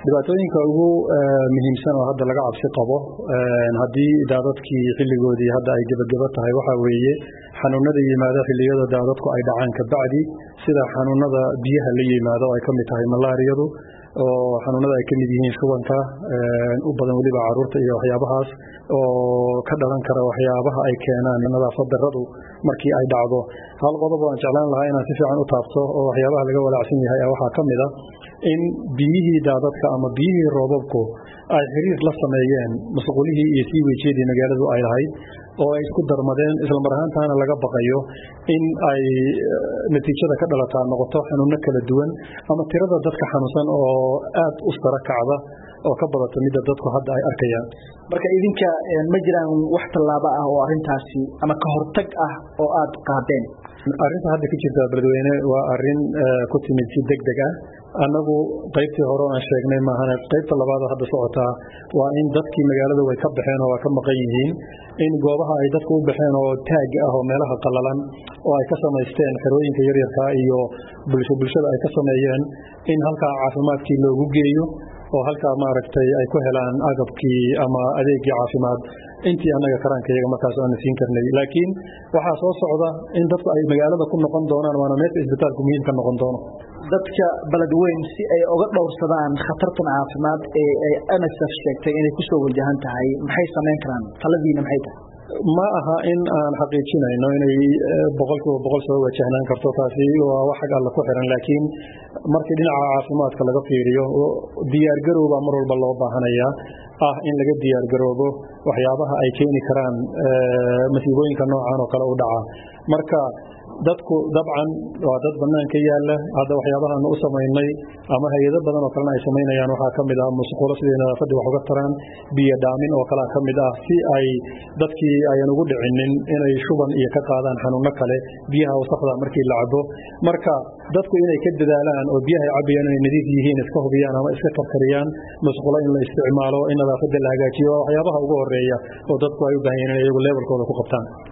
dhibaatooyinka ugu muhiimsan oo hadda laga cabsi qabo haddii daadadkii xilligoodii hadda ay gabagaba tahay waxa weeye xanuunada yimaada xilliyada daadadku ay dhacaan ka bacdi sida xanuunada biyaha la yimaado oo ay ka mid tahay malaariyadu oo xanuunada ay ka mid yihiin shubanka u badan waliba caruurta iyo waxyaabahaas oo ka dhalan kara waxyaabaha ay keenaan nadaafad darradu markii ay dhacdo hal qodob oo aan jeclaan lahaa inaan si fiican u taabto oo waxyaabaha laga walaacsan yahay waxaa ka mid ah in biyihii daadadka ama biyihii roobabku ay xiriir la sameeyeen mas'uulihii iyo siiweejyadii magaaladu ay lahayd oo ay isku darmadeen isla mar ahaantaana laga baqayo in ay natiijada ka dhalataa noqoto xanuuno kala duwan ama tirada dadka xanuunsan oo aad u sara kacda oo ka badata midda dadku hadda ay arkayaan marka idinka ma jiraan wax tallaabo ah oo arrintaasi ama ka hortag ah oo aad qaadeen arrinta hadda ka jirta beledweyne waa arrin ku timid si degdeg ah annagu qaybtii hore aan sheegnay maahane qaybta labaad hadda socotaa waa in dadkii magaalada way ka baxeen oo waa ka maqan yihiin in goobaha ay dadku u baxeen oo taag ah oo meelaha qallalan oo ay ka samaysteen xerooyinka yaryarka iyo bulshada ay ka sameeyeen in halkaa caafimaadkii loogu geeyo oo halkaa maaragtay ay ku helaan agabkii ama adeegii caafimaad intii annaga karaankayaga markaas aan siin karnay laakiin waxaa soo socda in dadku ay magaalada ku noqon doonaan waana meesha isbitaalku muhiim ka noqon doono dadka beledweyn si ay uga dhowrsadaan khatartan caafimaad ee ay MSF sheegtay inay ku soo wajahan tahay maxay samayn karaan taladiina maxay tahay ma aha in aan xaqiijinayno inay boqolkiiba boqol soo wajahnaan karto taasi waa wax xag alla ku xiran laakiin markii dhinaca caafimaadka laga fiiriyo diyaargarowba mar walba loo baahanayaa in laga diyaargaroobo waxyaabaha ay keeni karaan masiibooyinka noocan oo kale u dhaca marka dadku dabcan waa dad banaanka yaala hadda waxyaabahan u sameynay ama hay'ado badan oo kale ay sameynayaan waxa kamid ah musqulo sidii nadaafada wax uga taraan biyo dhaamin oo kale kamid ah si ay dadkii ayaan ugu dhicinin inay shuban iyo ka qaadaan xanuuno kale biyaha wasakhda markii la cabo marka dadku inay ka dadaalaan oo biyaha ay cabayaan inay nadiif yihiin iska hubiyaan ama iska karkariyaan musqulo in la isticmaalo in nadaafada la hagaajiyo waxyaabaha ugu horeeya oo dadku ay u baahan yihiin iyagu levelkooda ku qabtaan